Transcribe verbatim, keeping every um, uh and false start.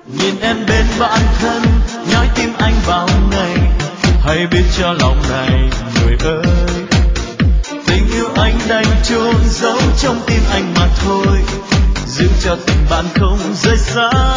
nhìn em bên bạn thân nhói tim anh bao ngày, hãy biết cho lòng này người ơi, tình yêu anh đành chôn giấu trong tim anh mà thôi, giữ cho tình bạn không rời xa.